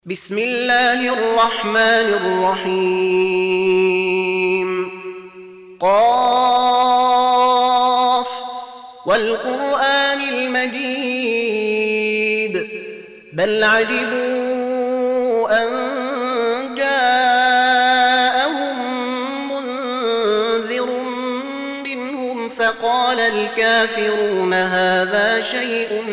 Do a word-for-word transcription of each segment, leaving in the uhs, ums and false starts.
بسم الله الرحمن الرحيم. قاف والقرآن المجيد بل عجبوا أن جاءهم منذر منهم فقال الكافرون هذا شيء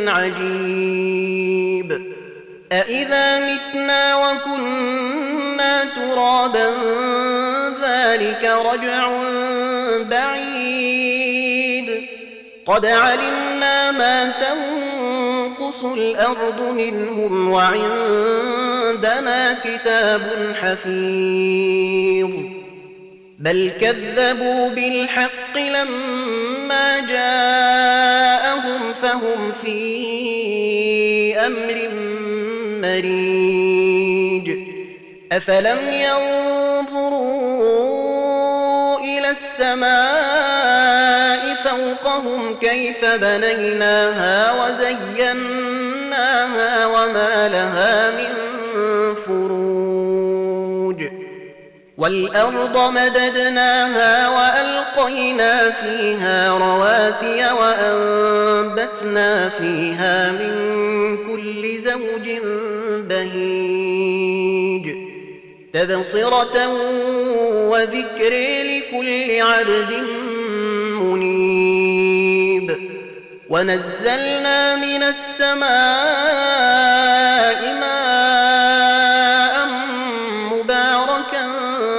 عجيب أإذا متنا وكنا ترابا ذلك رجع بعيد قد علمنا ما تنقص الأرض منهم وعندنا كتاب حفيظ بل كذبوا بالحق لما جاءهم فهم في أمر مريج أفلم ينظروا إلى السماء فوقهم كيف بنيناها وزيناها وما لها من فروج والأرض مددناها وألقينا فيها رواسي وأنبتنا فيها من كل زوج بهيج تبصرة وذكر لكل عبد منيب ونزلنا من السماء ماء مباركا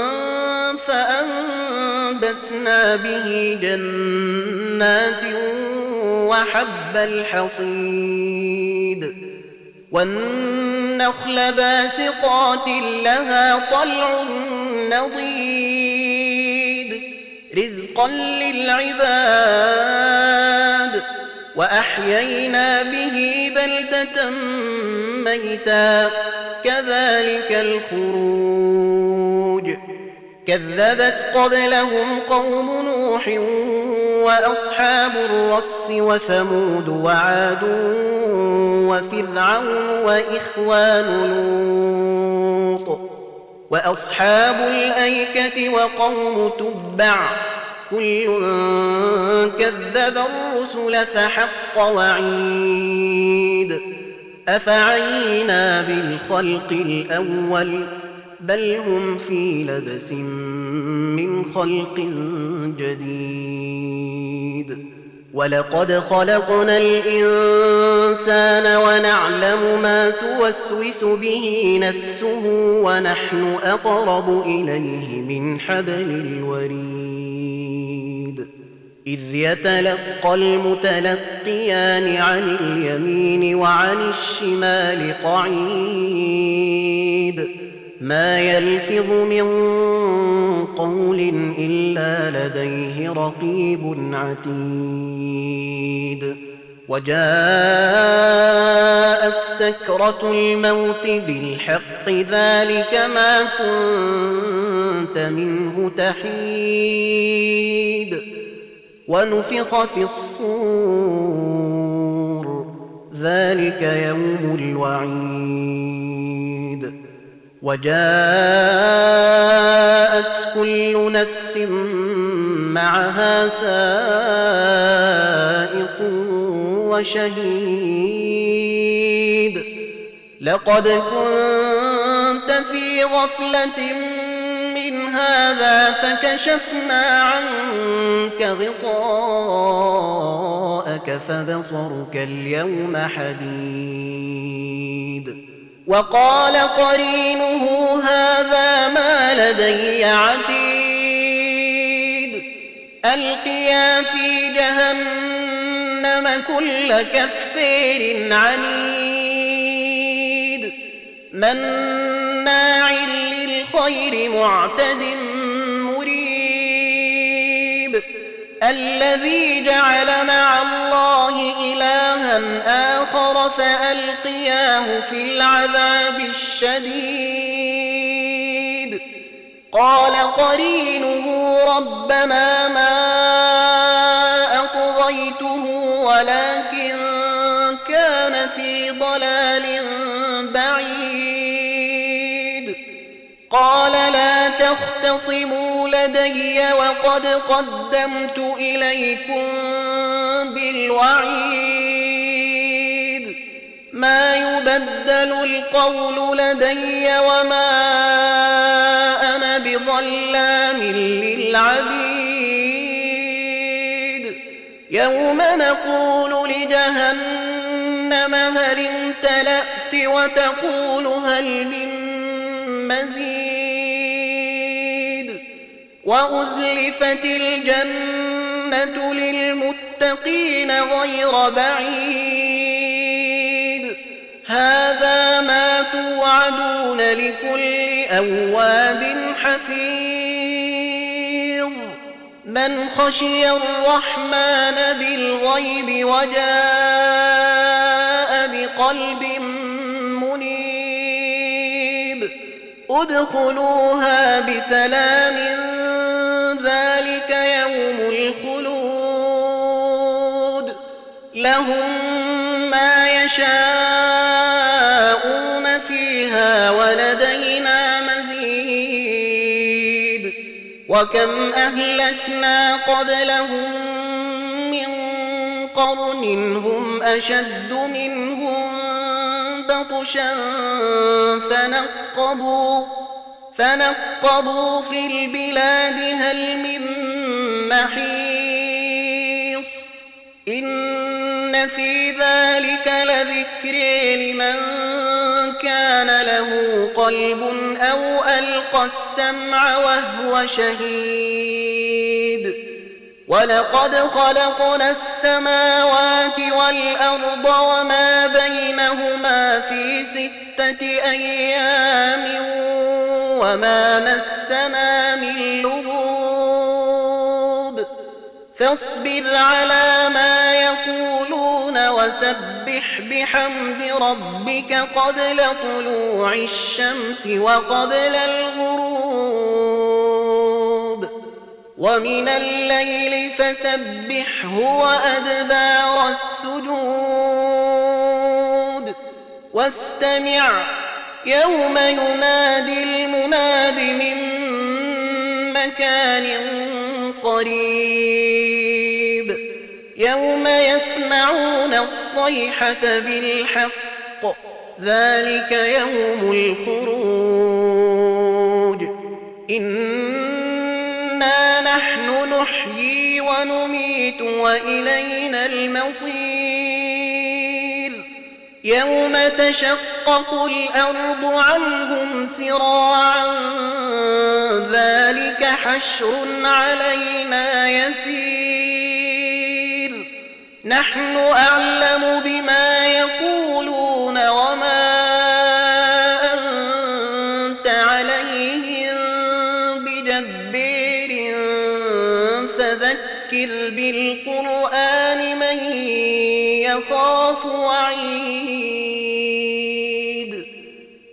فأنبتنا به جنات وحب الحصيد والنخل باسقات لها طلع نضيد رزقا للعباد وأحيينا به بلدة ميتا كذلك الخروج كذبت قبلهم قوم نوح وأصحاب الرس وثمود وعاد وفرعون وإخوان لوط وأصحاب الأيكة وقوم تبع كل كذب الرسل فحق وعيد أفعينا بالخلق الأول بل هم في لبس من خلق جديد ولقد خلقنا الإنسان ونعلم ما توسوس به نفسه ونحن أقرب إليه من حبل الوريد إذ يتلقى المتلقيان عن اليمين وعن الشمال قعيد ما يلفظ من قول إلا لديه رقيب عتيد وجاء السكرة الموت بالحق ذلك ما كنت منه تحيد ونفخ في الصور ذلك يوم الوعيد وجاءت كل نفس معها سائق وشهيد لقد كنت في غفلة من هذا فكشفنا عنك غطاءك فبصرك اليوم حديد وقال قرينه هذا ما لدي عتيد ألقيا في جهنم كل كفير عنيد مناع للخير معتد مريب الذي جعل مع الله إلها آخر فألقياه في العذاب الشديد قال قرينه ربنا ما أطغيته ولكن كان في ضلال بعيد قال لا تختصموا لدي وقد قدمت إليكم بالوعيد ما يبدل القول لدي وما أنا بظلام للعبيد يوم نقول لجهنم هل امتلأت وتقول هل من مزيد وأزلفت الجنة للمتقين غير بعيد هذا ما توعدون لكل أواب حفيظ من خشي الرحمن بالغيب وجاء بقلب منيب ادخلوها بسلام ذلك يوم الخلود لهم ما يشاءون فيها ولدينا مزيد وكم أهلكنا قبلهم من قرن هم أشد منهم بطشا فنقبوا فنقبوا في البلاد هل من محيص إن في ذلك لذكر لمن كان له قلب أو ألقى السمع وهو شهيد ولقد خلقنا السماوات والأرض وما بينهما في ستة أيام وما مسنا من لغوب فاصبر على ما يقولون وسبح بحمد ربك قبل طلوع الشمس وقبل الغروب ومن الليل فسبحه وأدبار السجود واستمع يوم ينادي المناد من مكان قريب يوم يسمعون الصيحة بالحق ذلك يوم الخروج إنا نحن نحيي ونميت وإلينا المصير يوم تشقق الأرض عنهم سراعا ذلك حشر علينا يسير نحن أعلم بما يقولون وما أنت عليهم بجبير فذكر بالقرآن من يخاف وعيد